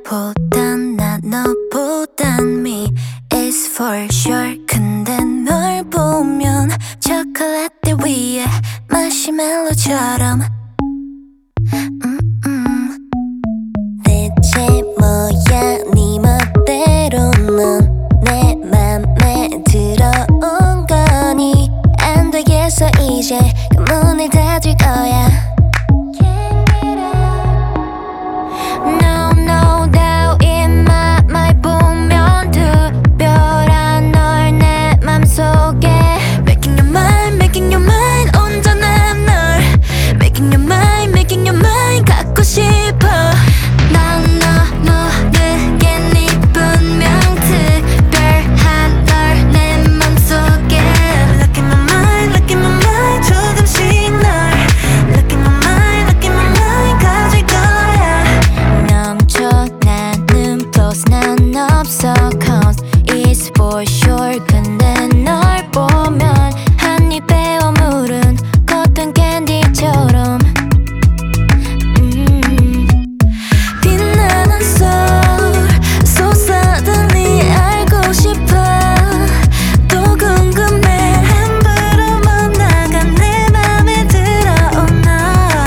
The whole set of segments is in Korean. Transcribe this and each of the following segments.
보단 나 너보단 me is for sure. 근데 널 보면 초콜릿 위에 마시멜로처럼 대체 뭐야 네 멋대로 넌 내 맘에 들어온 거니 안 되겠어 이제 그 문을 닫을 거야. No no doubt in my mind 보면 특별한 널 내 맘속에 Making your mind, making your mind 온전한 널 Making your mind, making your mind 갖고 싶어 난 너 모르게 네 분명 특별한 널 내 맘속에 Look in my mind, look in my mind 조금씩 널 Look in my mind, look in my mind 가질 거야 넘쳐나는 flows 난 없어 cause it's for sure. 근데 널 보면 한 입에 오물은 겉은 캔디처럼 빛나는 soul 솟아들니 알고 싶어 또 궁금해 함부로 못 나가 내 맘에 들어온 너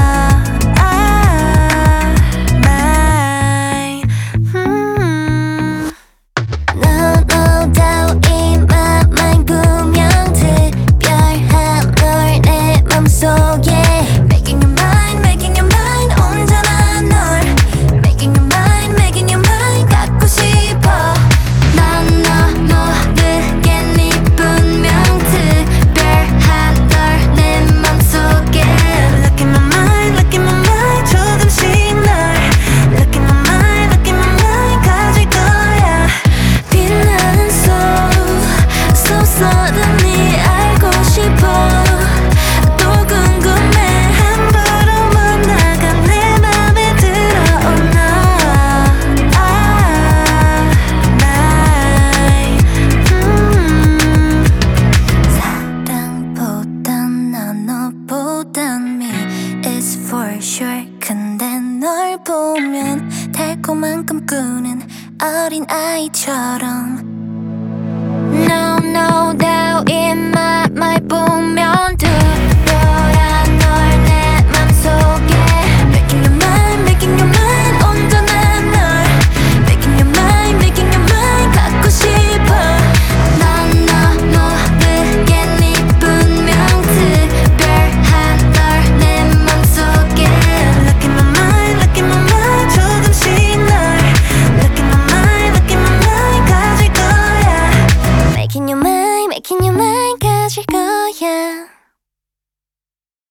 No no doubt in my mind 분명 특별한 널 내 맘속에 Making your mind, making your mind 온전한 널 Making your mind, making your mind 갖고 싶어 난 너 모르게 네 분명 특별한 널 내 맘속에 Look in my mind, look in my mind 조금씩 널 Look in my mind, look in my mind 가질 거야 빛나는 soul 솟아들니 알고 싶어 또 궁금해 함부로 못 나가 내 맘에 들어온 너 사랑보단 나 너보단 me is for sure. 근데 널 보면 달콤한 꿈꾸는 어린 아이처럼 No no doubt in my mind 보면 특별한 널 내 맘속에 Making your mind, making your mind 온전한 널 Making your mind, making your mind 갖고 싶어 난 너 모르게 네 분명 특별한 널 내 맘속에 Look in my mind, look in my mind 조금씩 널 Look in my mind, look in my mind 가질 거야 Making your mind, making your mind 가질 거야